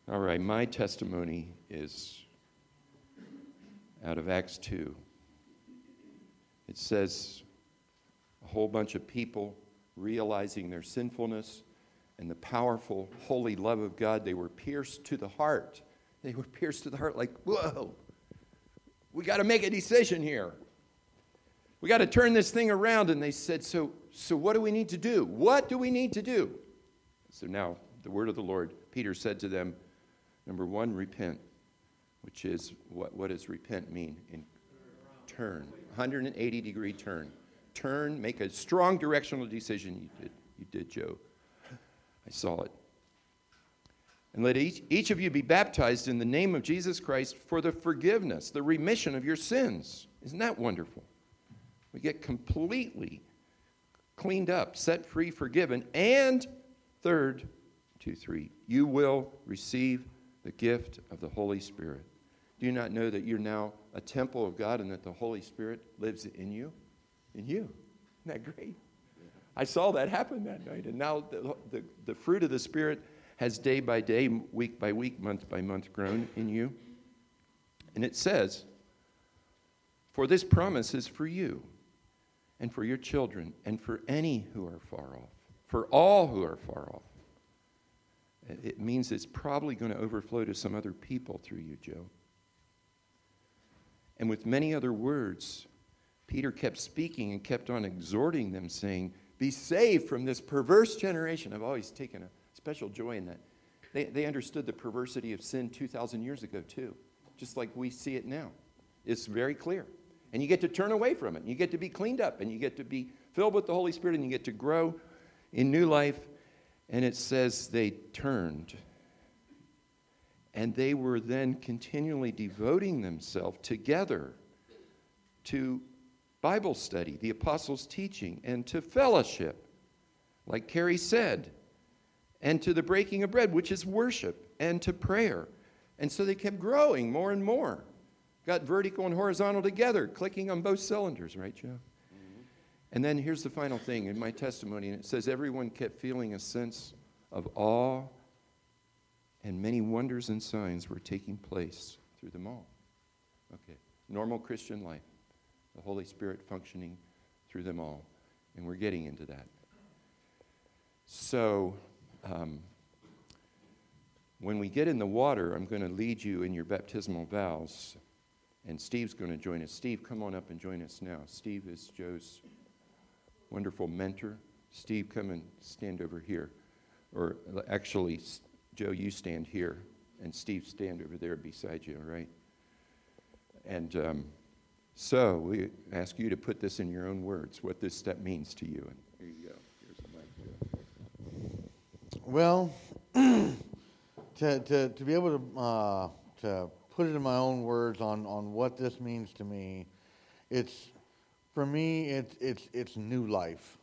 All right, my testimony is out of Acts 2. It says a whole bunch of people realizing their sinfulness and the powerful, holy love of God, they were pierced to the heart. They were pierced to the heart like, whoa, we got to make a decision here. We got to turn this thing around. And they said, so what do we need to do? What do we need to do? So now, the word of the Lord, Peter said to them, number one, repent, which is, what does repent mean? Turn, 180-degree turn. Turn, make a strong directional decision. You did, Joe. I saw it. And let each of you be baptized in the name of Jesus Christ for the forgiveness, the remission of your sins. Isn't that wonderful? We get completely cleaned up, set free, forgiven. And third, 2, 3, you will receive the gift of the Holy Spirit. Do you not know that you're now a temple of God and that the Holy Spirit lives in you? In you. Isn't that great? I saw that happen that night. And now the fruit of the Spirit has day by day, week by week, month by month grown in you. And it says, for this promise is for you and for your children and for any who are far off, for all who are far off. It means it's probably going to overflow to some other people through you, Joe. And with many other words, Peter kept speaking and kept on exhorting them, saying, be saved from this perverse generation. I've always taken a special joy in that. They understood the perversity of sin 2,000 years ago, too, just like we see it now. It's very clear. And you get to turn away from it. And you get to be cleaned up. And you get to be filled with the Holy Spirit. And you get to grow in new life. And it says they turned. And they were then continually devoting themselves together to Bible study, the apostles' teaching, and to fellowship, like Carrie said, and to the breaking of bread, which is worship, and to prayer. And so they kept growing more and more. Got vertical and horizontal together, clicking on both cylinders, right, Joe? Mm-hmm. And then here's the final thing in my testimony, and it says everyone kept feeling a sense of awe, and many wonders and signs were taking place through them all. Okay, normal Christian life. The Holy Spirit functioning through them all. And we're getting into that. So, when we get in the water, I'm going to lead you in your baptismal vows. And Steve's going to join us. Steve, come on up and join us now. Steve is Joe's wonderful mentor. Steve, come and stand over here. Or actually, Joe, you stand here. And Steve, stand over there beside you, all right? And so we ask you to put this in your own words, what this step means to you. And here you go. Here's the mic. Well, to be able to put it in my own words on what this means to me, it's for me it's new life.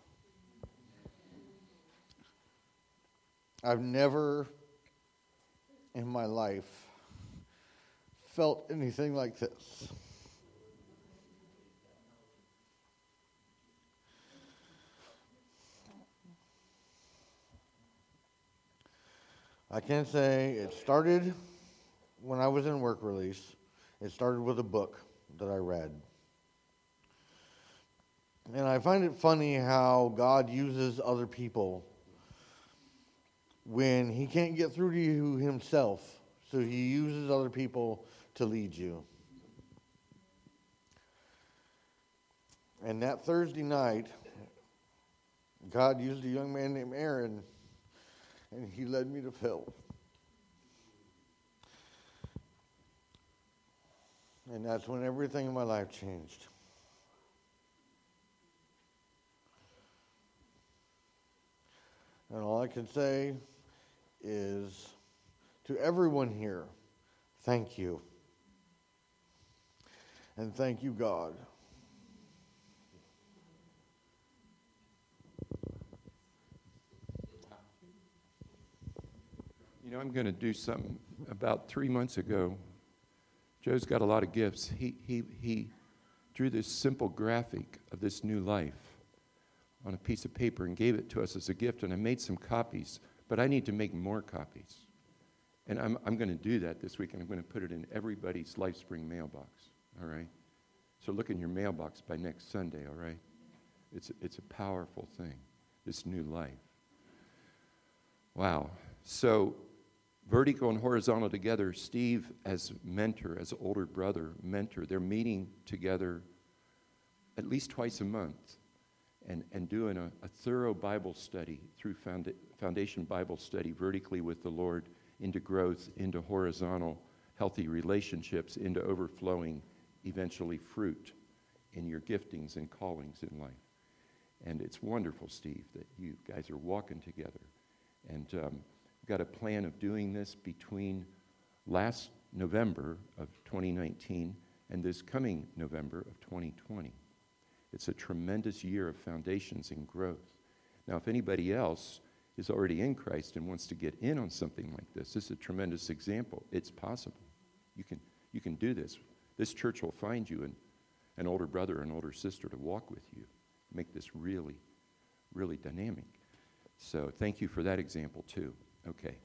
I've never in my life felt anything like this. I can say it started when I was in work release. It started with a book that I read. And I find it funny how God uses other people when he can't get through to you himself. So he uses other people to lead you. And that Thursday night, God used a young man named Aaron, and he led me to Phil. And that's when everything in my life changed. And all I can say is to everyone here, thank you. And thank you, God. You know, I'm going to do something. About 3 months ago, Joe's got a lot of gifts. He drew this simple graphic of this new life on a piece of paper and gave it to us as a gift, and I made some copies, but I need to make more copies. And I'm going to do that this week, and I'm going to put it in everybody's LifeSpring mailbox, all right? So look in your mailbox by next Sunday, all right? It's a powerful thing, this new life. Wow. So vertical and horizontal together, Steve as mentor, as older brother, mentor, they're meeting together at least twice a month and doing a thorough Bible study through Foundation Bible Study vertically with the Lord into growth, into horizontal, healthy relationships, into overflowing, eventually fruit in your giftings and callings in life. And it's wonderful, Steve, that you guys are walking together. And we've got a plan of doing this between last November of 2019 and this coming November of 2020. It's a tremendous year of foundations and growth. Now, if anybody else is already in Christ and wants to get in on something like this is a tremendous example. It's possible. You can do this. This church will find you an older brother or an older sister to walk with you. Make this really, really dynamic. So thank you for that example too. Okay.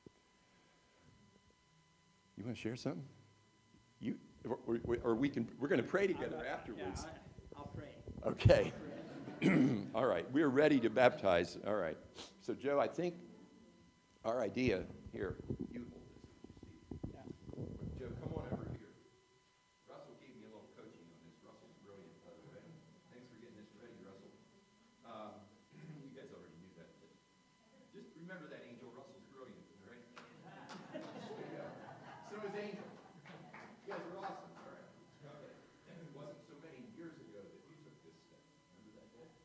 You want to share something? We're going to pray together afterwards. Yeah, I'll pray. Okay. All right. We're ready to baptize. All right. So Joe, I think our idea here, you hold this. Yeah. Joe, come on over here. Russell gave me a little coaching on this. Russell's brilliant, by the way. Thanks for getting this ready, Russell. You guys already knew that. But just remember that, Angel. Russell's brilliant, all right? There you go. So is Angel. You guys are awesome, all right? Okay. It wasn't so many years ago that you took this step. Remember that day?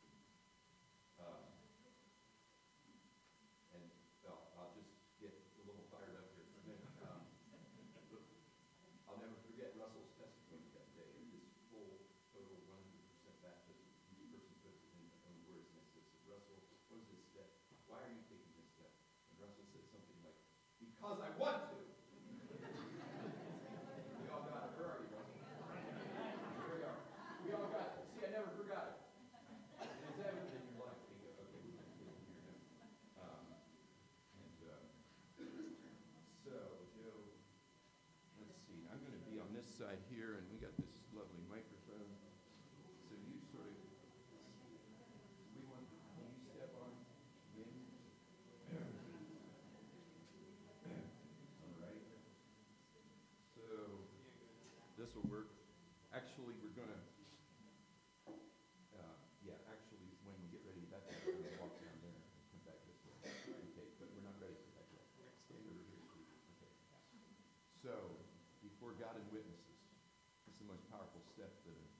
And well, I'll just get a little fired up here for a minute. I'll never forget Russell's testimony that day of this full, total 100% baptism. Each person puts it in their own words, and I said, Russell, what is this step? Why are you taking this step? And Russell said something like, because I want to. We all got it. Where are you, Russell? Here we are. We all got it. See, I never forgot it. And it's evident in your life. You go, okay, we can hear him. So, Joe, let's see. I'm going to be on this side here, and we got this lovely microphone. So you sort of, can you step on in? All right. So this will work. Actually, we're going to, when we get ready to baptize, we're going to walk down there and come back this way. Okay, but we're not ready for that yet. Stand over here, Steve. Okay. So, before God and witnesses, it's the most powerful step that a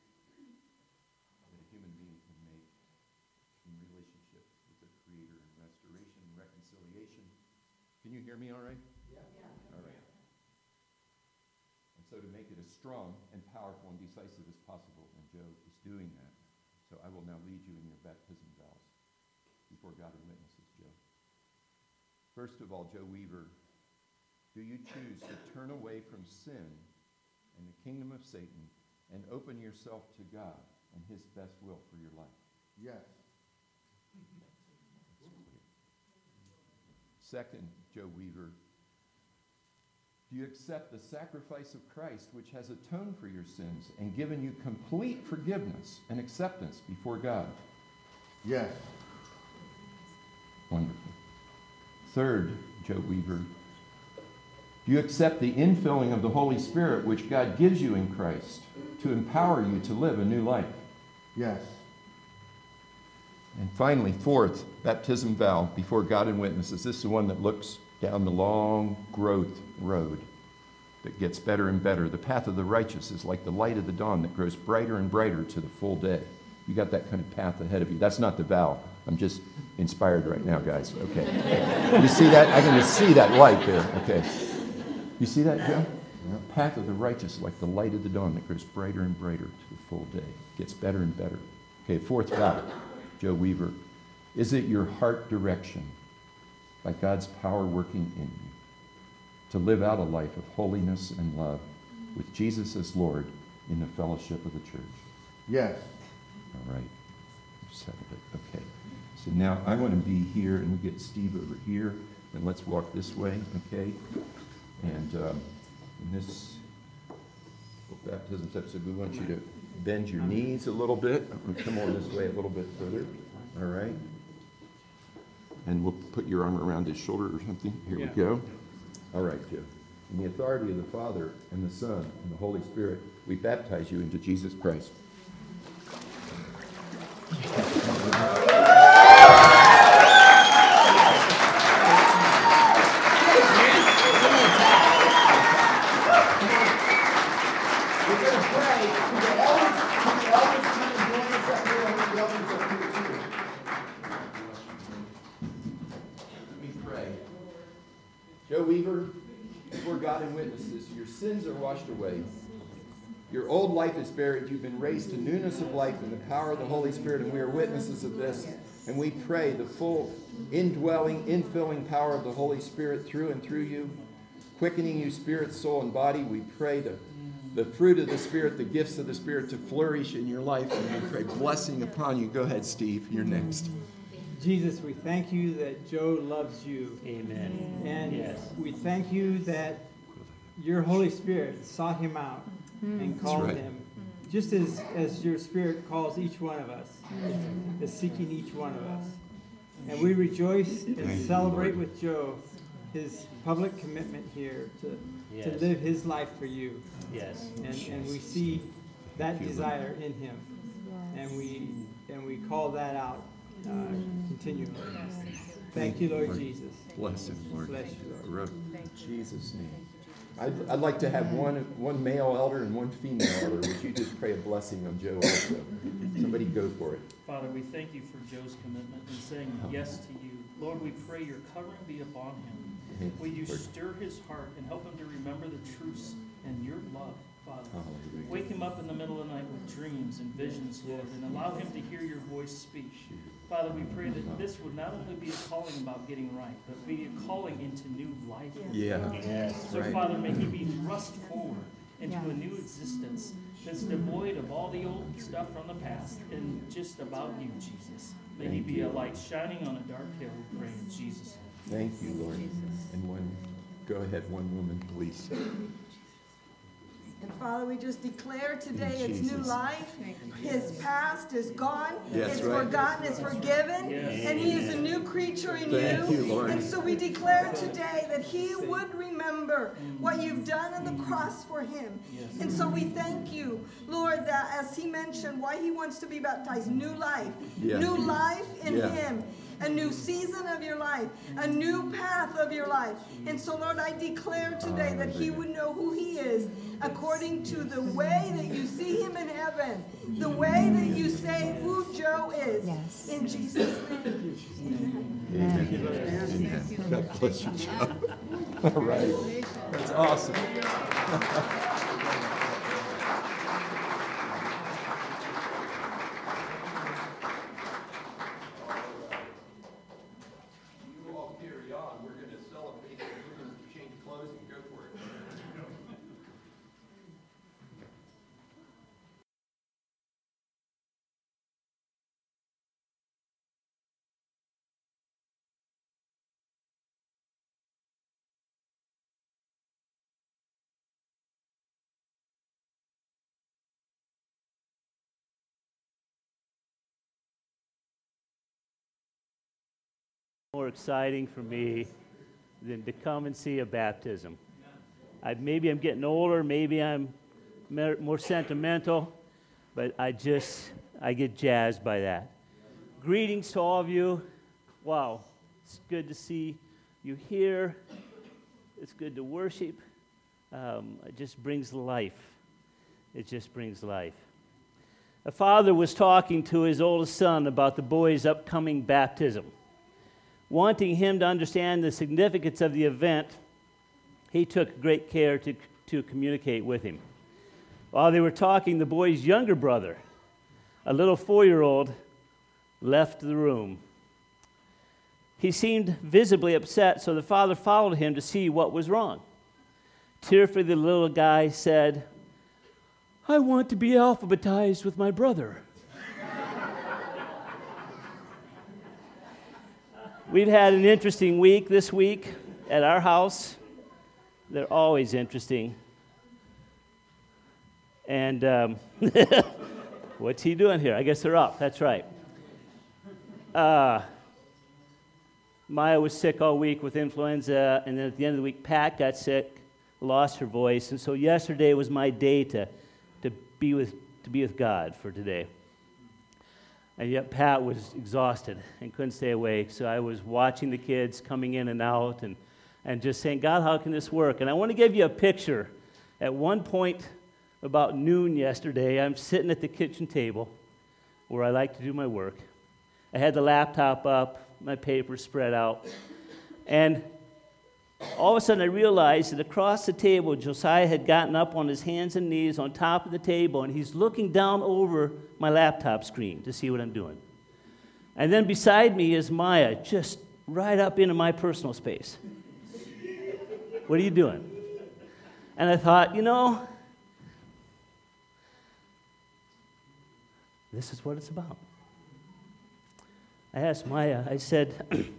human being can make in relationship with the Creator and restoration and reconciliation. Can you hear me all right? Yeah. All right. And so to make it as strong and powerful and decisive as possible, and Joe is doing that. So I will now lead you in your baptism vows before God and witnesses, Joe. First of all, Joe Weaver, do you choose to turn away from sin and the kingdom of Satan and open yourself to God and his best will for your life? Yes. Second, Joe Weaver, do you accept the sacrifice of Christ, which has atoned for your sins and given you complete forgiveness and acceptance before God? Yes. Wonderful. Third, Joe Weaver, do you accept the infilling of the Holy Spirit, which God gives you in Christ, to empower you to live a new life? Yes. And finally, fourth, baptism vow before God and witnesses. This is the one that looks down the long growth road that gets better and better. The path of the righteous is like the light of the dawn that grows brighter and brighter to the full day. You got that kind of path ahead of you. That's not the vow. I'm just inspired right now, guys. Okay. You see that? I can just see that light there. Okay. You see that, Joe? Yeah. Path of the righteous like the light of the dawn that grows brighter and brighter to the full day. Gets better and better. Okay, fourth vow, Joe Weaver. Is it your heart direction by God's power working in you to live out a life of holiness and love with Jesus as Lord in the fellowship of the church? Yes. All right. You settled it. Okay. So now I want to be here, and we get Steve over here. And let's walk this way, okay? And in this baptism step, so we want you to bend your knees a little bit. Come on this way a little bit further. All right? And we'll put your arm around his shoulder or something. Here we go. All right, Joe. In the authority of the Father and the Son and the Holy Spirit, we baptize you into Jesus Christ. Joe Weaver, before God and witnesses, your sins are washed away. Your old life is buried. You've been raised to newness of life in the power of the Holy Spirit, and we are witnesses of this. And we pray the full indwelling, infilling power of the Holy Spirit through and through you, quickening you spirit, soul, and body. We pray the fruit of the Spirit, the gifts of the Spirit to flourish in your life, and we pray blessing upon you. Go ahead, Steve. You're next. Jesus, we thank you that Joe loves you. Amen. And we thank you that your Holy Spirit sought him out and called right. him. Just as your Spirit calls each one of us, is seeking each one of us. And we rejoice and celebrate with Joe his public commitment here to live his life for you. Yes. And we see that desire in him. And we call that out continually. Thank you, Lord Jesus. Bless him, Lord. Bless you, Lord. In Jesus' name. I'd like to have one male elder and one female elder. Would you just pray a blessing on Joe also? Somebody go for it. Father, we thank you for Joe's commitment and saying yes to you. Lord, we pray your covering be upon him. Will you stir his heart and help him to remember the truths and your love, Father. Wake him up in the middle of the night with dreams and visions, Lord, and allow him to hear your voice speak. Father, we pray that this would not only be a calling about getting right, but be a calling into new life. Yeah. Yes. So, Right. Father, may he be thrust forward into a new existence that's devoid of all the old stuff from the past and just about you, Jesus. May he be a light shining on a dark hill, we pray in Jesus' name. Thank you, Lord. And go ahead, one woman, please. And Father, we just declare today In it's new Jesus. life. His past is gone. Yes, It's right. forgotten. It's forgiven. Yes. And he is a new creature in Thank you, Lord. And so we declare today that he would remember what you've done on the cross for him. Yes. And so we thank you, Lord, that as he mentioned why he wants to be baptized, new life. Yeah. New life in Yeah. him. A new season of your life, a new path of your life. And so, Lord, I declare today that he would know who he is according to the way that you see him in heaven, the way that you say who Joe is. Yes. In Jesus' name. Amen. God bless you, Joe. All right. That's awesome. You all carry on. We're going to celebrate. We're going to change clothes and go for it. More exciting for me than to come and see a baptism. Maybe I'm getting older, maybe I'm more sentimental, but I get jazzed by that. Greetings to all of you. Wow, it's good to see you here. It's good to worship. It just brings life. It just brings life. A father was talking to his oldest son about the boy's upcoming baptism. Wanting him to understand the significance of the event, he took great care to communicate with him. While they were talking, the boy's younger brother, a little 4-year-old, left the room. He seemed visibly upset, so the father followed him to see what was wrong. Tearfully, the little guy said, "I want to be alphabetized with my brother." We've had an interesting week this week at our house. They're always interesting. And what's he doing here? I guess they're up. That's right. Maya was sick all week with influenza, and then at the end of the week, Pat got sick, lost her voice, and so yesterday was my day to be with God for today. And yet Pat was exhausted and couldn't stay awake, so I was watching the kids coming in and out and just saying, God, how can this work? And I want to give you a picture. At one point, about noon yesterday, I'm sitting at the kitchen table where I like to do my work. I had the laptop up, my papers spread out, and all of a sudden I realized that across the table, Josiah had gotten up on his hands and knees on top of the table, and he's looking down over my laptop screen to see what I'm doing. And then beside me is Maya, just right up into my personal space. What are you doing? And I thought, this is what it's about. I asked Maya, I said,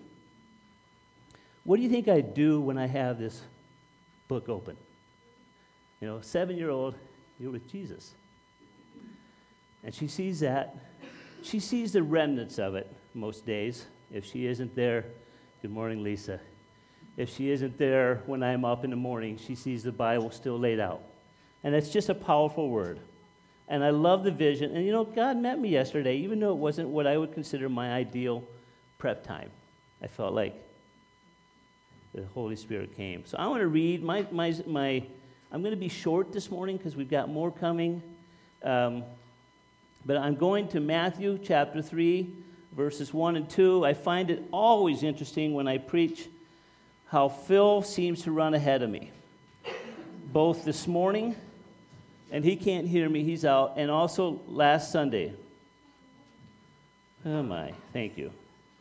what do you think I do when I have this book open? 7-year-old, you're with Jesus. And she sees that. She sees the remnants of it most days. If she isn't there, good morning, Lisa. If she isn't there when I'm up in the morning, she sees the Bible still laid out. And it's just a powerful word. And I love the vision. And God met me yesterday, even though it wasn't what I would consider my ideal prep time. I felt like the Holy Spirit came. So I want to read I'm going to be short this morning because we've got more coming. But I'm going to Matthew chapter 3, verses 1 and 2. I find it always interesting when I preach how Phil seems to run ahead of me. Both this morning, and he can't hear me, he's out, and also last Sunday. Oh my, thank you.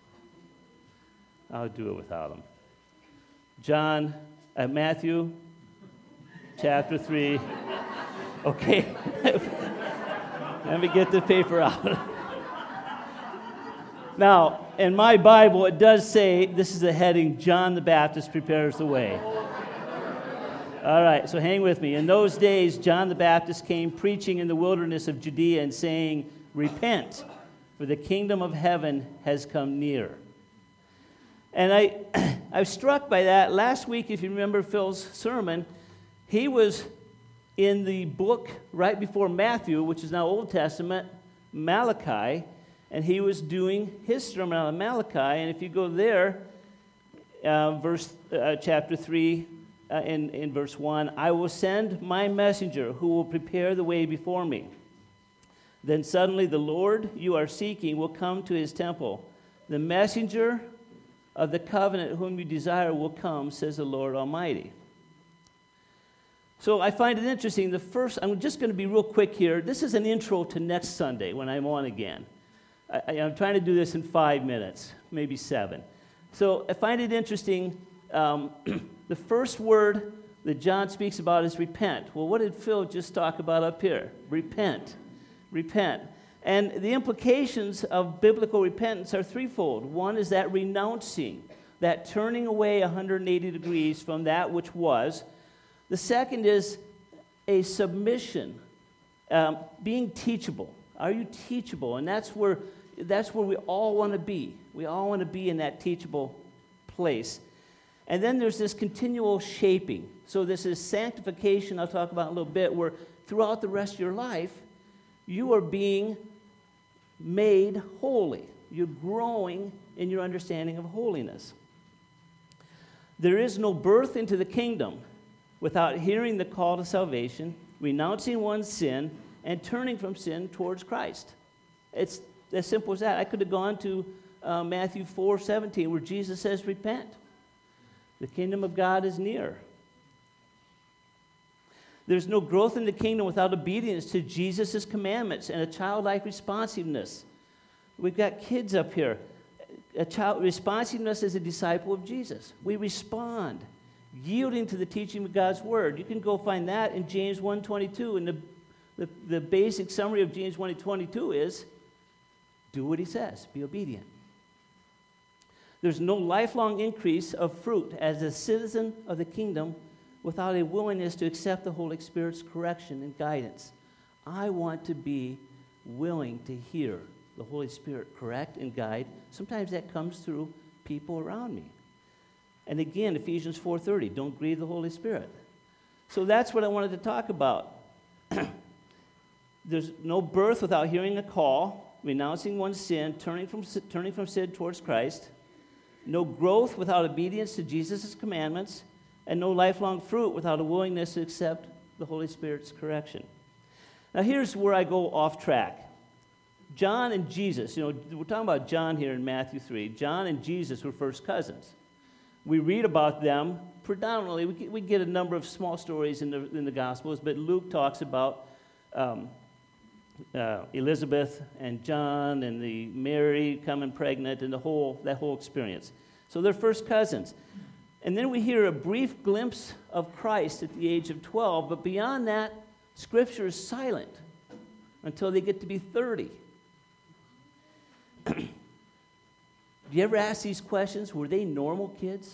I'll do it without him. Matthew chapter 3. Okay, let me get the paper out. Now, in my Bible, it does say, this is the heading, John the Baptist prepares the way. All right, so hang with me. In those days, John the Baptist came preaching in the wilderness of Judea and saying, repent, for the kingdom of heaven has come near. And I was struck by that. Last week, if you remember Phil's sermon, he was in the book right before Matthew, which is now Old Testament, Malachi, and he was doing his sermon on Malachi. And if you go there, chapter 3, in verse 1, I will send my messenger who will prepare the way before me. Then suddenly the Lord you are seeking will come to his temple. The messenger of the covenant whom you desire will come, says the Lord Almighty. So I find it interesting. I'm just going to be real quick here. This is an intro to next Sunday when I'm on again. I'm trying to do this in 5 minutes, maybe 7. So I find it interesting. The first word that John speaks about is repent. Well, what did Phil just talk about up here? Repent. Repent. And the implications of biblical repentance are threefold. One is that renouncing, that turning away 180 degrees from that which was. The second is a submission, being teachable. Are you teachable? And that's where we all want to be. We all want to be in that teachable place. And then there's this continual shaping. So this is sanctification, I'll talk about in a little bit, where throughout the rest of your life, you are being made holy. You're growing in your understanding of holiness. There is no birth into the kingdom without hearing the call to salvation, renouncing one's sin, and turning from sin towards Christ. It's as simple as that. I could have gone to Matthew 4:17, where Jesus says, repent. The kingdom of God is near. There's no growth in the kingdom without obedience to Jesus' commandments and a childlike responsiveness. We've got kids up here. Responsiveness as a disciple of Jesus. We respond, yielding to the teaching of God's word. You can go find that in James 1:22, and the basic summary of James 1:22 is, do what he says, be obedient. There's no lifelong increase of fruit as a citizen of the kingdom without a willingness to accept the Holy Spirit's correction and guidance. I want to be willing to hear the Holy Spirit correct and guide. Sometimes that comes through people around me. And again, Ephesians 4:30, don't grieve the Holy Spirit. So that's what I wanted to talk about. There's no birth without hearing a call, renouncing one's sin, turning from sin towards Christ. No growth without obedience to Jesus' commandments, and no lifelong fruit without a willingness to accept the Holy Spirit's correction. Now here's where I go off track. John and Jesus, we're talking about John here in Matthew 3. John and Jesus were first cousins. We read about them predominantly. We get a number of small stories in the Gospels, but Luke talks about Elizabeth and John and the Mary coming pregnant and that whole experience. So they're first cousins. And then we hear a brief glimpse of Christ at the age of 12, but beyond that, Scripture is silent until they get to be 30. Do you ever ask these questions? Were they normal kids?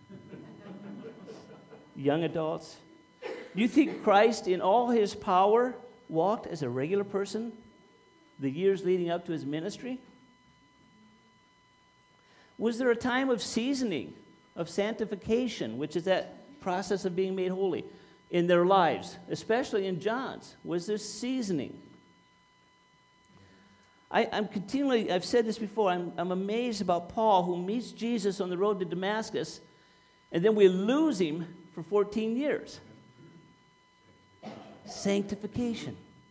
Young adults? Do you think Christ, in all his power, walked as a regular person the years leading up to his ministry? Was there a time of seasoning, of sanctification, which is that process of being made holy, in their lives, especially in John's? Was there seasoning? I've said this before, I'm amazed about Paul, who meets Jesus on the road to Damascus, and then we lose him for 14 years. Sanctification.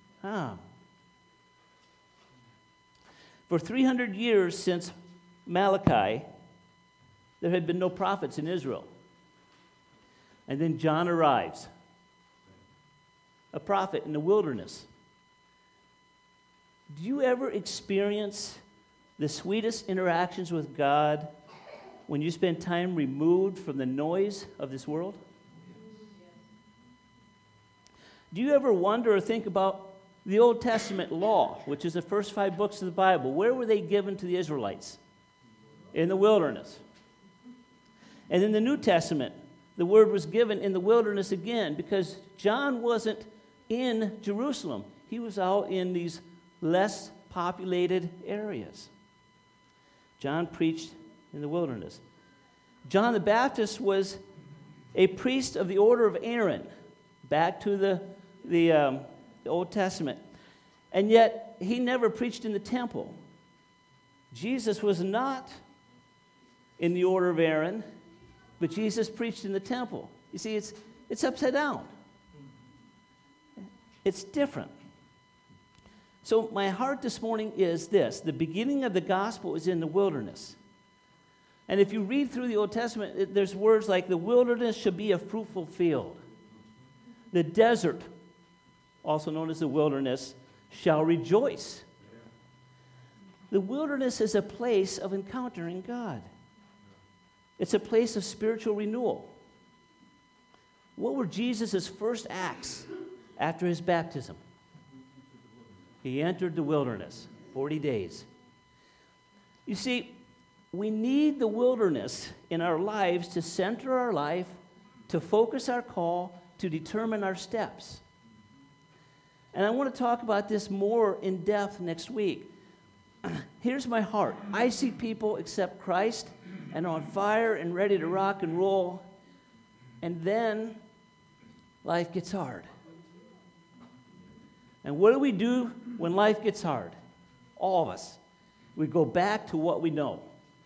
For 300 years since Malachi, there had been no prophets in Israel. And then John arrives, a prophet in the wilderness. Do you ever experience the sweetest interactions with God when you spend time removed from the noise of this world? Do you ever wonder or think about the Old Testament law, which is the first 5 books of the Bible? Where were they given to the Israelites? In the wilderness. And in the New Testament, the word was given in the wilderness again, because John wasn't in Jerusalem. He was out in these less populated areas. John preached in the wilderness. John the Baptist was a priest of the order of Aaron, back to the Old Testament. And yet, he never preached in the temple. Jesus was not in the order of Aaron, but Jesus preached in the temple. You see, it's upside down. It's different. So my heart this morning is this: the beginning of the gospel is in the wilderness. And if you read through the Old Testament, there's words like, the wilderness shall be a fruitful field. The desert, also known as the wilderness, shall rejoice. The wilderness is a place of encountering God. It's a place of spiritual renewal. What were Jesus' first acts after his baptism? He entered the wilderness, 40 days. You see, we need the wilderness in our lives to center our life, to focus our call, to determine our steps. And I want to talk about this more in depth next week. Here's my heart. I see people accept Christ and are on fire and ready to rock and roll, and then life gets hard. And what do we do when life gets hard? All of us. We go back to what we know.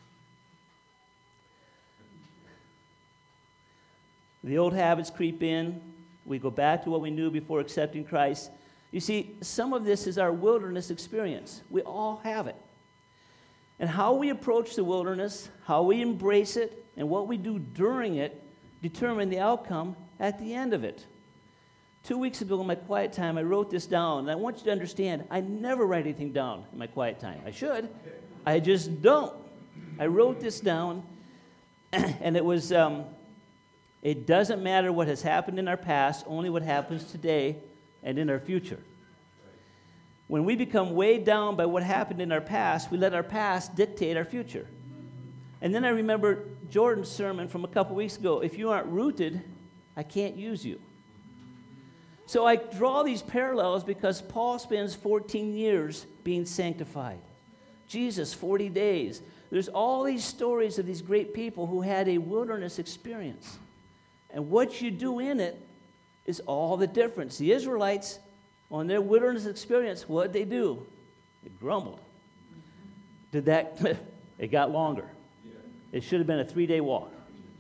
The old habits creep in. We go back to what we knew before accepting Christ. You see, some of this is our wilderness experience. We all have it. And how we approach the wilderness, how we embrace it, and what we do during it determine the outcome at the end of it. 2 weeks ago in my quiet time, I wrote this down, and I want you to understand, I never write anything down in my quiet time. I should. I just don't. I wrote this down, and it was, it doesn't matter what has happened in our past, only what happens today and in our future. When we become weighed down by what happened in our past, we let our past dictate our future. And then I remember Jordan's sermon from a couple weeks ago, if you aren't rooted, I can't use you. So I draw these parallels because Paul spends 14 years being sanctified. Jesus, 40 days. There's all these stories of these great people who had a wilderness experience. And what you do in it is all the difference. The Israelites, on their wilderness experience, what did they do? They grumbled. It got longer. It should have been a 3-day walk.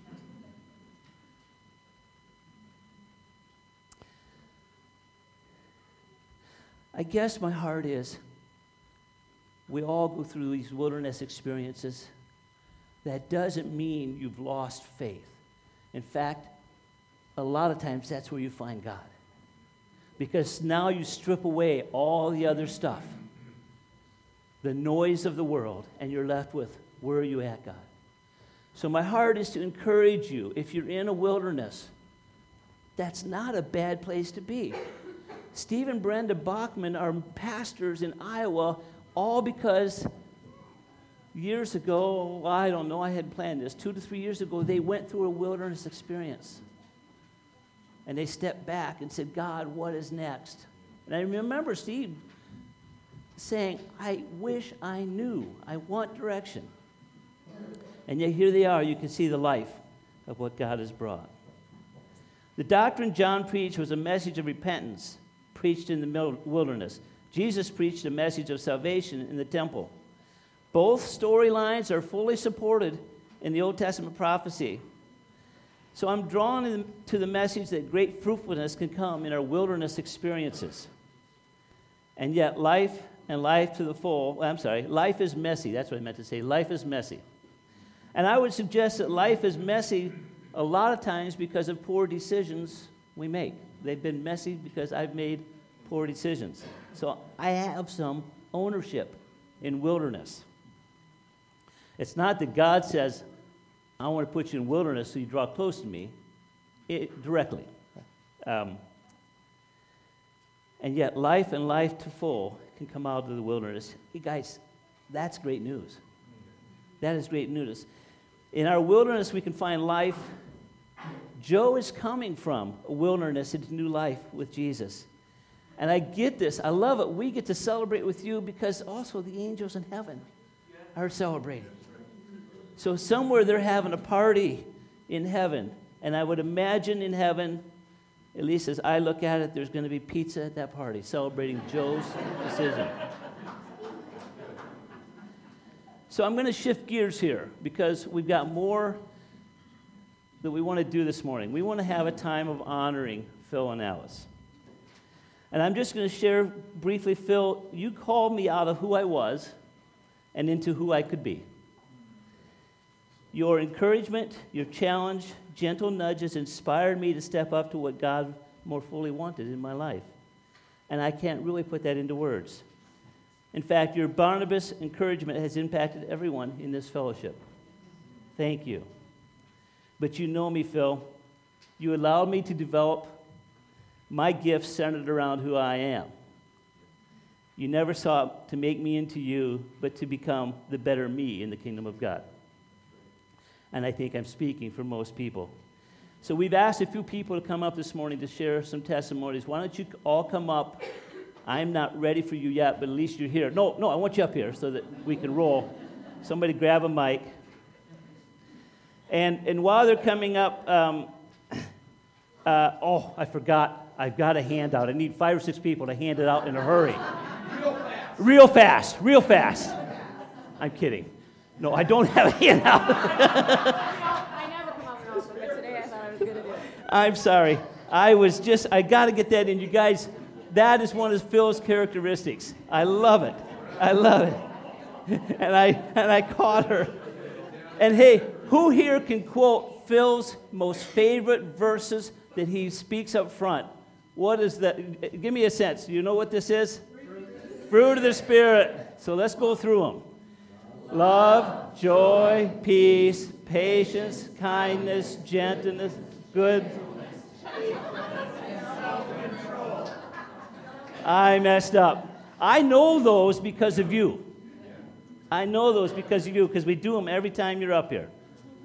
I guess my heart is, we all go through these wilderness experiences. That doesn't mean you've lost faith. In fact, a lot of times that's where you find God. Because now you strip away all the other stuff, the noise of the world, and you're left with, where are you at, God? So my heart is to encourage you, if you're in a wilderness, that's not a bad place to be. Steve and Brenda Bachman are pastors in Iowa, all because years ago, I don't know, I had planned this, 2 to 3 years ago, they went through a wilderness experience. And they stepped back and said, God, what is next? And I remember Steve saying, I wish I knew. I want direction. And yet here they are. You can see the life of what God has brought. The doctrine John preached was a message of repentance, preached in the wilderness. Jesus preached a message of salvation in the temple. Both storylines are fully supported in the Old Testament prophecy. So I'm drawn to the message that great fruitfulness can come in our wilderness experiences. And yet life and life to the full, life is messy. That's what I meant to say. Life is messy. And I would suggest that life is messy a lot of times because of poor decisions we make. They've been messy because I've made poor decisions. So I have some ownership in wilderness. It's not that God says, I want to put you in wilderness so you draw close to me directly. And yet life and life to full can come out of the wilderness. Hey guys, that's great news. That is great news. In our wilderness, we can find life. Joe is coming from a wilderness into new life with Jesus. And I get this. I love it. We get to celebrate with you because also the angels in heaven are celebrating. So somewhere they're having a party in heaven. And I would imagine in heaven, at least as I look at it, there's going to be pizza at that party celebrating Joe's decision. So I'm going to shift gears here because we've got more that we want to do this morning. We want to have a time of honoring Phil and Alice. And I'm just going to share briefly, Phil, you called me out of who I was and into who I could be. Your encouragement, your challenge, gentle nudges inspired me to step up to what God more fully wanted in my life. And I can't really put that into words. In fact, your Barnabas encouragement has impacted everyone in this fellowship. Thank you. But you know me, Phil. You allowed me to develop my gifts centered around who I am. You never sought to make me into you, but to become the better me in the kingdom of God. And I think I'm speaking for most people. So we've asked a few people to come up this morning to share some testimonies. Why don't you all come up? I'm not ready for you yet, but at least you're here. No, I want you up here so that we can roll. Somebody grab a mic. And while they're coming up, I forgot. I've got a handout. I need 5 or 6 people to hand it out in a hurry. Real fast. I'm kidding. No, I don't have a handout. I never come up with one, but today I thought I was going to do it. I'm sorry. I got to get that in. You guys, that is one of Phil's characteristics. I love it. And I caught her. And hey, who here can quote Phil's most favorite verses that he speaks up front? What is that? Give me a sense. Do you know what this is? Fruit of the Spirit. So let's go through them. Love, joy, peace, patience, kindness, gentleness, good. I messed up. I know those because of you. I know those because you do, because we do them every time you're up here.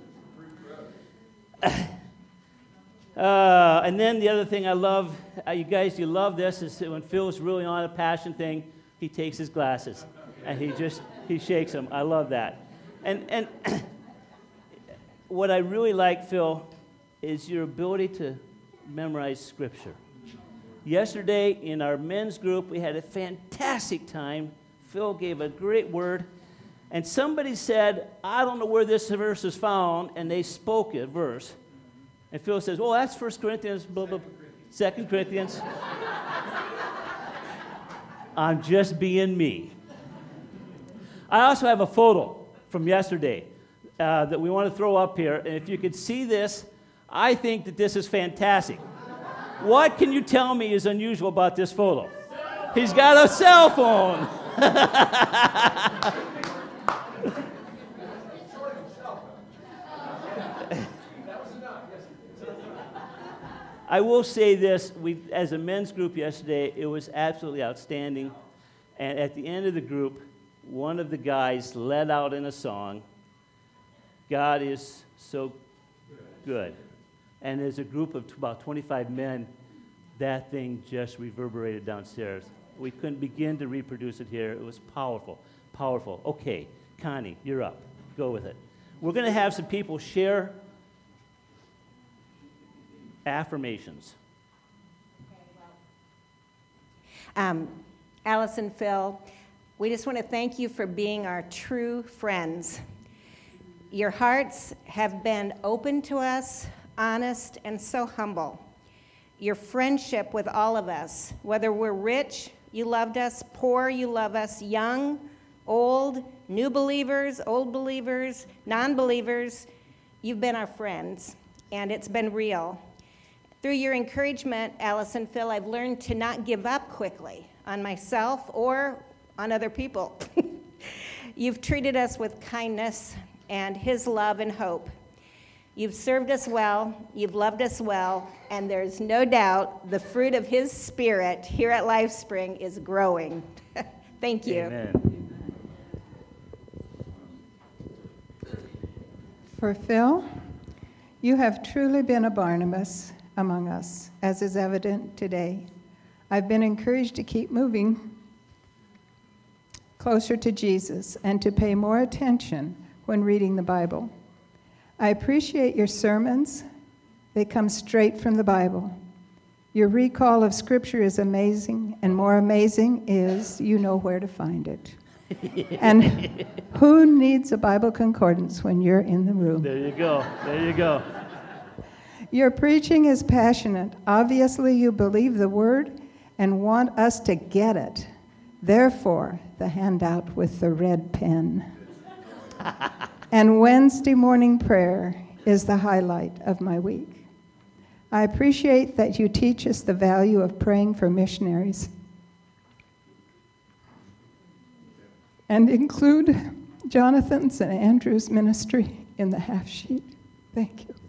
And then the other thing I love, you love this, is when Phil's really on a passion thing, he takes his glasses and he shakes them. I love that. And what I really like, Phil, is your ability to memorize Scripture. Yesterday in our men's group, we had a fantastic time. Phil gave a great word. And somebody said, I don't know where this verse is found, and they spoke a verse. And Phil says, well, that's 1 Corinthians, blah, blah, 2 Corinthians. I'm just being me. I also have a photo from yesterday that we want to throw up here. And if you could see this, I think that this is fantastic. What can you tell me is unusual about this photo? He's got a cell phone. I will say this, as a men's group yesterday, it was absolutely outstanding. And at the end of the group, one of the guys led out in a song, God is so good. And as a group of about 25 men, that thing just reverberated downstairs. We couldn't begin to reproduce it here. It was powerful, powerful. Okay, Connie, you're up. Go with it. We're going to have some people share affirmations. Alice and Phil, we just want to thank you for being our true friends. Your hearts have been open to us, honest, and so humble. Your friendship with all of us, whether we're rich, you loved us, poor, you love us, young, old, new believers, old believers, non-believers, you've been our friends, and it's been real. Through your encouragement, Alice and Phil, I've learned to not give up quickly on myself or on other people. You've treated us with kindness and His love and hope. You've served us well, you've loved us well, and there's no doubt the fruit of His Spirit here at LifeSpring is growing. Thank you. Amen. For Phil, you have truly been a Barnabas among us, as is evident today. I've been encouraged to keep moving closer to Jesus and to pay more attention when reading the Bible. I appreciate your sermons. They come straight from the Bible. Your recall of Scripture is amazing, and more amazing is you know where to find it. And who needs a Bible concordance when you're in the room? There you go. There you go. Your preaching is passionate. Obviously, you believe the Word and want us to get it. Therefore, the handout with the red pen. And Wednesday morning prayer is the highlight of my week. I appreciate that you teach us the value of praying for missionaries and include Jonathan's and Andrew's ministry in the half sheet. Thank you.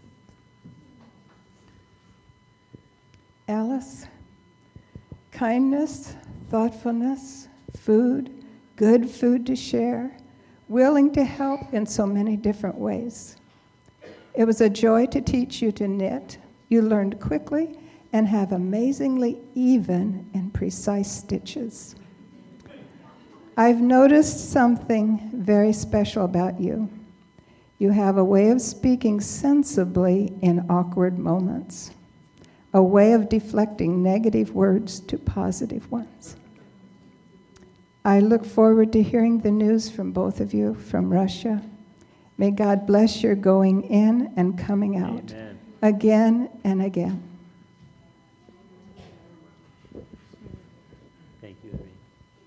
Alice, kindness, thoughtfulness, food, good food to share, willing to help in so many different ways. It was a joy to teach you to knit. You learned quickly and have amazingly even and precise stitches. I've noticed something very special about you. You have a way of speaking sensibly in awkward moments, a way of deflecting negative words to positive ones. I look forward to hearing the news from both of you from Russia. May God bless your going in and coming out. Amen. Again and again. Thank you, Irene.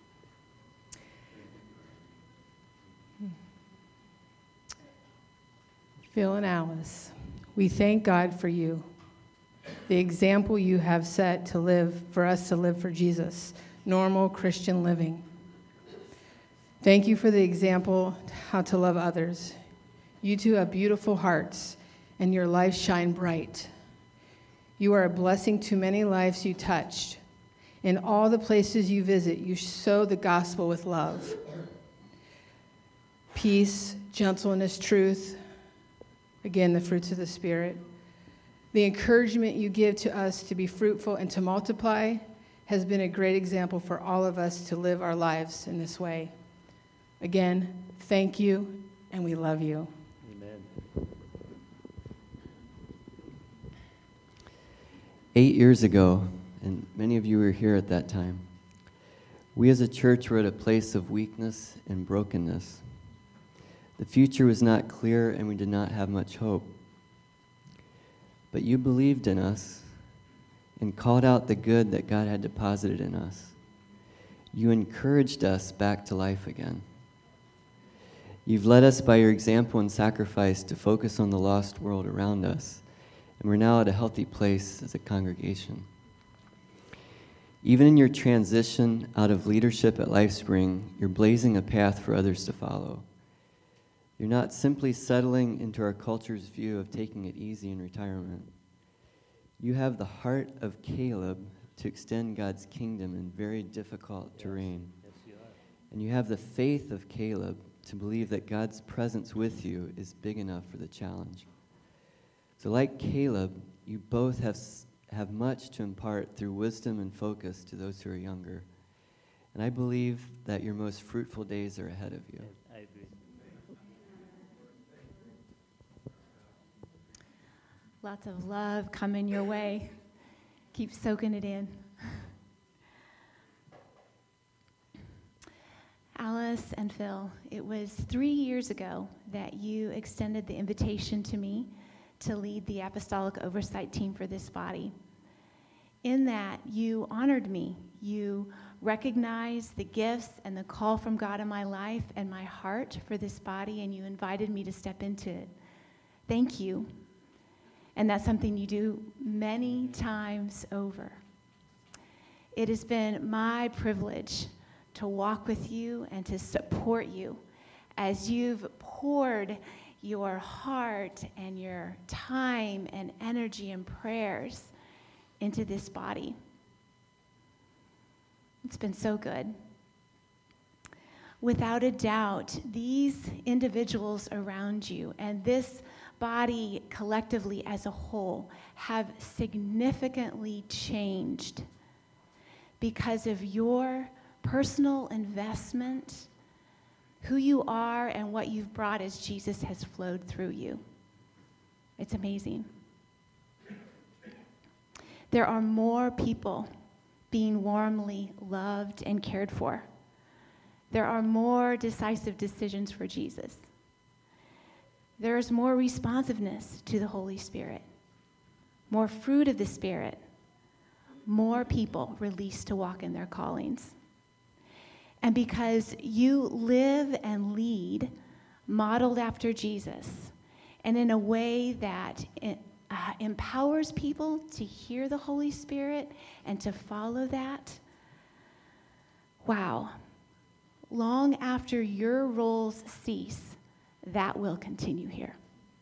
Phil and Alice, we thank God for you, the example you have set to live, for us to live for Jesus, normal Christian living. Thank you for the example how to love others. You two have beautiful hearts, and your lives shine bright. You are a blessing to many lives you touched. In all the places you visit, you sow the gospel with love. peace, gentleness, truth. Again, the fruits of the Spirit. The encouragement you give to us to be fruitful and to multiply has been a great example for all of us to live our lives in this way. Again, thank you, and we love you. Amen. 8 years ago, and many of you were here at that time, we as a church were at a place of weakness and brokenness. The future was not clear, and we did not have much hope. But you believed in us and called out the good that God had deposited in us. You encouraged us back to life again. You've led us by your example and sacrifice to focus on the lost world around us, and we're now at a healthy place as a congregation. Even in your transition out of leadership at LifeSpring, you're blazing a path for others to follow. You're not simply settling into our culture's view of taking it easy in retirement. You have the heart of Caleb to extend God's kingdom in very difficult terrain. Yes, you are. And you have the faith of Caleb to believe that God's presence with you is big enough for the challenge. So like Caleb, you both have much to impart through wisdom and focus to those who are younger. And I believe that your most fruitful days are ahead of you. I agree. Lots of love coming your way. Keep soaking it in. Alice and Phil, it was 3 years ago that you extended the invitation to me to lead the apostolic oversight team for this body. In that, you honored me. You recognized the gifts and the call from God in my life and my heart for this body, and you invited me to step into it. Thank you. And that's something you do many times over. It has been my privilege to walk with you and to support you as you've poured your heart and your time and energy and prayers into this body. It's been so good. Without a doubt, these individuals around you and this body collectively as a whole have significantly changed because of your personal investment, who you are and what you've brought as Jesus has flowed through you. It's amazing. There are more people being warmly loved and cared for. There are more decisive decisions for Jesus. There is more responsiveness to the Holy Spirit, more fruit of the Spirit, more people released to walk in their callings. And because you live and lead modeled after Jesus, and in a way that empowers people to hear the Holy Spirit and to follow that, wow, long after your roles cease, that will continue here.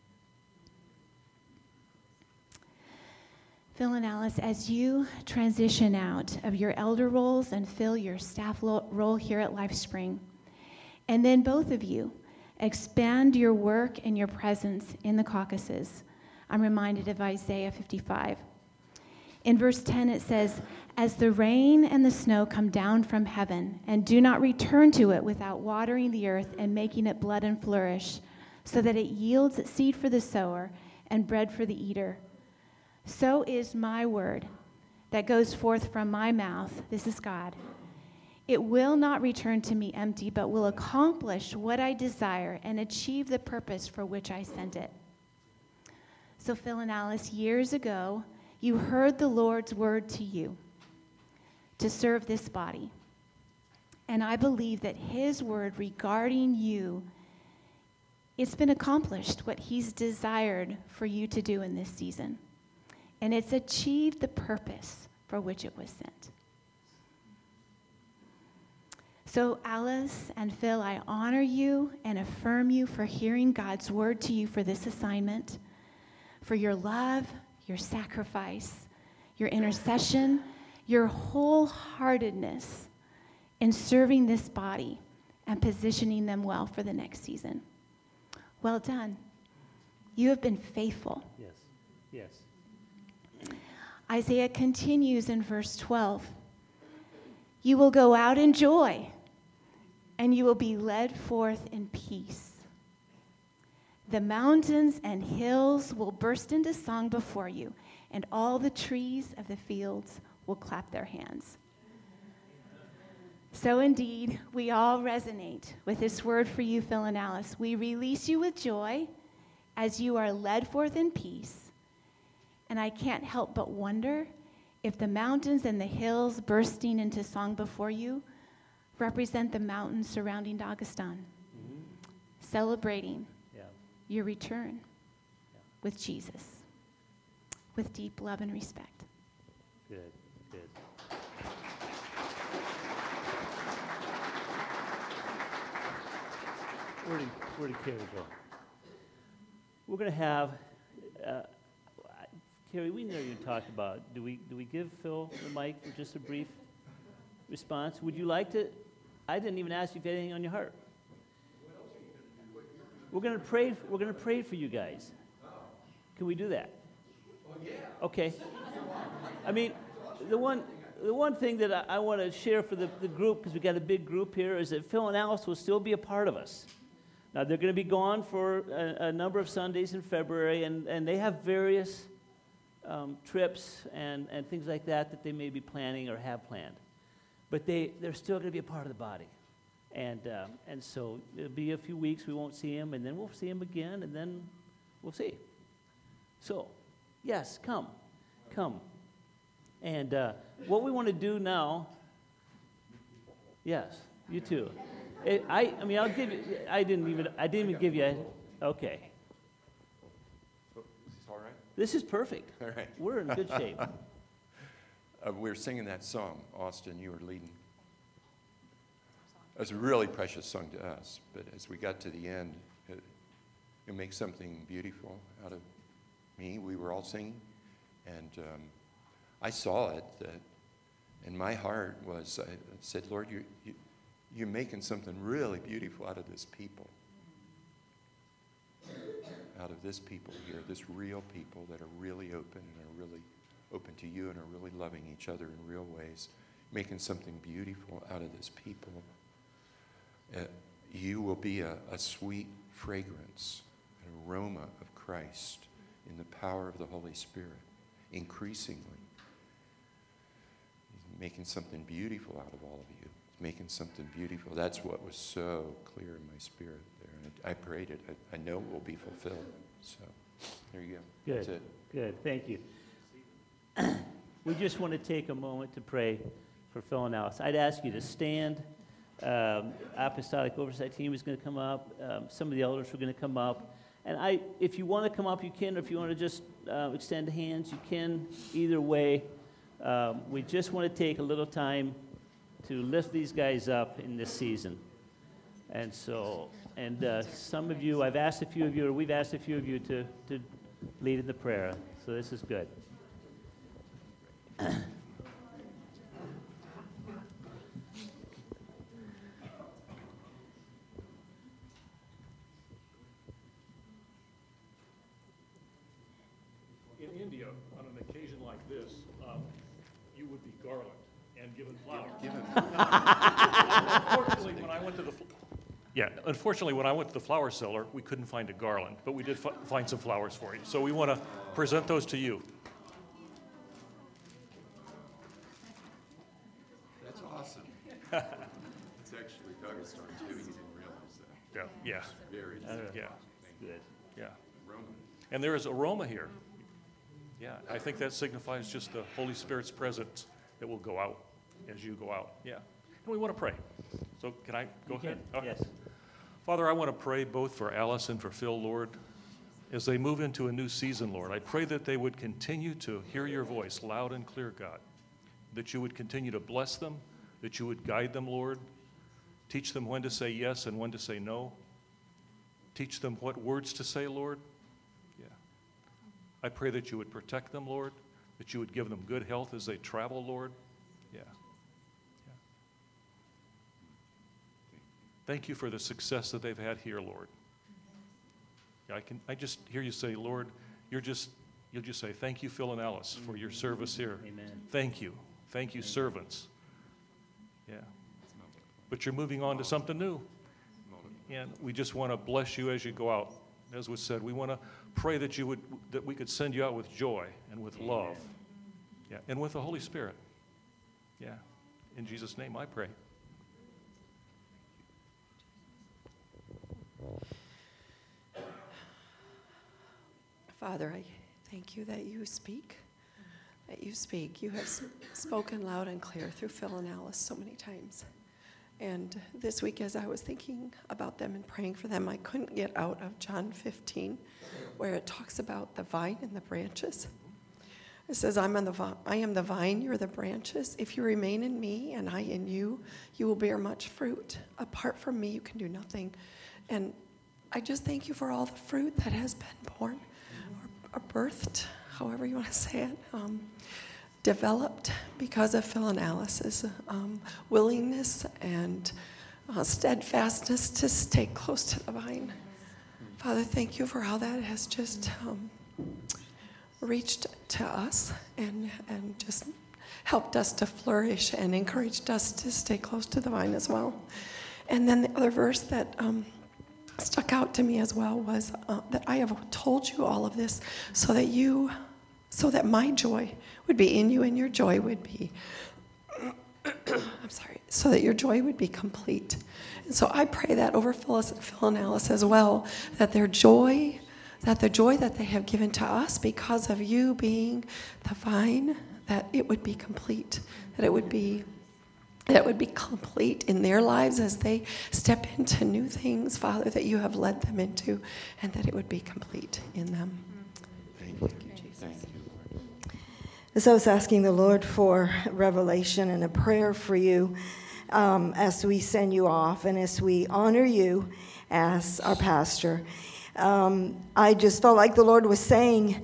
Phil and Alice, as you transition out of your elder roles and fill your staff role here at LifeSpring, and then both of you expand your work and your presence in the Caucasus, I'm reminded of Isaiah 55. In verse 10 it says, "As the rain and the snow come down from heaven and do not return to it without watering the earth and making it blood and flourish, so that it yields seed for the sower and bread for the eater, so is my word that goes forth from my mouth," this is God, "it will not return to me empty, but will accomplish what I desire and achieve the purpose for which I sent it." So Phil and Alice, years ago, you heard the Lord's word to you to serve this body. And I believe that his word regarding you, it's been accomplished, what he's desired for you to do in this season. And it's achieved the purpose for which it was sent. So Alice and Phil, I honor you and affirm you for hearing God's word to you for this assignment, for your love, your sacrifice, your intercession, your wholeheartedness in serving this body and positioning them well for the next season. Well done. You have been faithful. Yes. Yes. Isaiah continues in verse 12. You will go out in joy, and you will be led forth in peace. The mountains and hills will burst into song before you, and all the trees of the fields will clap their hands. So indeed, we all resonate with this word for you, Phil and Alice. We release you with joy as you are led forth in peace. And I can't help but wonder if the mountains and the hills bursting into song before you represent the mountains surrounding Dagestan, celebrating your return with Jesus, with deep love and respect. Good. Where did Carrie go? We're going to have, Carrie, we never even talked about, do we give Phil the mic for just a brief response? Would you like to? I didn't even ask you if you had anything on your heart. We're going to pray for you guys. Can we do that? Okay. I mean, the one thing that I want to share for the group, because we got a big group here, is that Phil and Alice will still be a part of us. Now, they're going to be gone for a number of Sundays in February, and they have various trips and things like that they may be planning or have planned. But they're still going to be a part of the body. And so it'll be a few weeks, we won't see him, and then we'll see him again, and then we'll see. So, yes, come. And what we want to do now, yes, you too. I mean, I'll give you, I didn't even give you, okay. Is this all right? This is perfect. All right. We're in good shape. We were singing that song, Austin, you were leading. It was a really precious song to us, but as we got to the end, it makes something beautiful out of me. We were all singing, and I saw it, and my heart was, I said, Lord, you're making something really beautiful out of this people. Out of this people here, this real people that are really open and are really open to you and are really loving each other in real ways, making something beautiful out of this people. You will be a sweet fragrance, an aroma of Christ in the power of the Holy Spirit, increasingly. He's making something beautiful out of all of you. He's making something beautiful. That's what was so clear in my spirit there. And I prayed it. I know it will be fulfilled. So there you go. Good. That's it. Good. Thank you. We just want to take a moment to pray for Phil and Alice. I'd ask you to stand. Apostolic Oversight Team is going to come up. Some of the elders are going to come up. And if you want to come up, you can. Or if you want to just extend hands, you can. Either way, we just want to take a little time to lift these guys up in this season. And so, some of you, I've asked a few of you, or we've asked a few of you to lead in the prayer. So this is good. In India, on an occasion like this, you would be garlanded and given flowers. Unfortunately, when I went to the flower cellar, we couldn't find a garland, but we did find some flowers for you. So we want to present those to you. That's awesome. It's actually Dagestan too. You didn't realize that. Yeah. Very Yeah. Good. Yeah. aroma. And there is aroma here. Yeah, I think that signifies just the Holy Spirit's presence that will go out as you go out. Yeah. And we want to pray. So can I go ahead? Okay. Yes. Father, I want to pray both for Alice and for Phil, Lord, as they move into a new season, Lord. I pray that they would continue to hear your voice loud and clear, God, that you would continue to bless them, that you would guide them, Lord, teach them when to say yes and when to say no, teach them what words to say, Lord. Yeah. I pray that you would protect them, Lord, that you would give them good health as they travel, Lord. Yeah. Thank you for the success that they've had here, Lord. I just hear you say, Lord, you'll just say, thank you, Phil and Alice, for your service here. Amen. Thank you. Thank you, servants. Yeah. But you're moving on to something new. And we just want to bless you as you go out. As was said, we want to pray that we could send you out with joy and with love. Yeah, and with the Holy Spirit. Yeah. In Jesus' name I pray. Father, I thank you that you speak. That you speak. You have spoken loud and clear through Phil and Alice so many times. And this week, as I was thinking about them and praying for them, I couldn't get out of John 15, where it talks about the vine and the branches. It says, I am the vine, you're the branches. If you remain in me and I in you, you will bear much fruit. Apart from me, you can do nothing. And I just thank you for all the fruit that has been born or birthed, however you want to say it, developed because of Phil and Alice's willingness and steadfastness to stay close to the vine. Father, thank you for how that has just reached to us and just helped us to flourish and encouraged us to stay close to the vine as well. And then the other verse that stuck out to me as well was that I have told you all of this so that my joy would be in you and your joy would be so that your joy would be complete. And so I pray that over Phil and Alice as well, that the joy that they have given to us because of you being the vine, that it would be complete, that it would be complete in their lives as they step into new things, Father, that you have led them into, and that it would be complete in them. Thank you, Jesus. Thank you, Lord. As I was asking the Lord for revelation and a prayer for you as we send you off and as we honor you as our pastor, I just felt like the Lord was saying,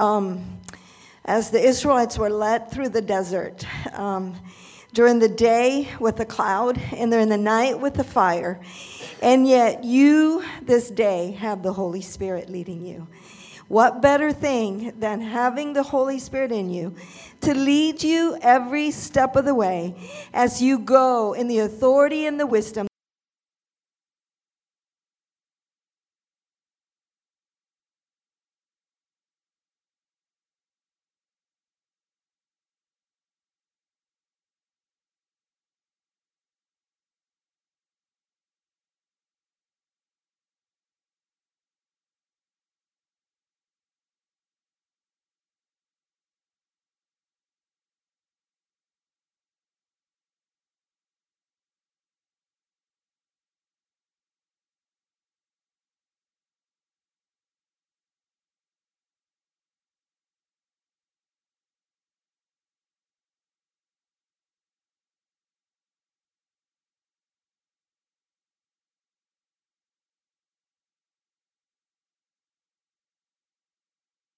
as the Israelites were led through the desert, during the day with the cloud and during the night with the fire, and yet you this day have the Holy Spirit leading you. What better thing than having the Holy Spirit in you to lead you every step of the way as you go in the authority and the wisdom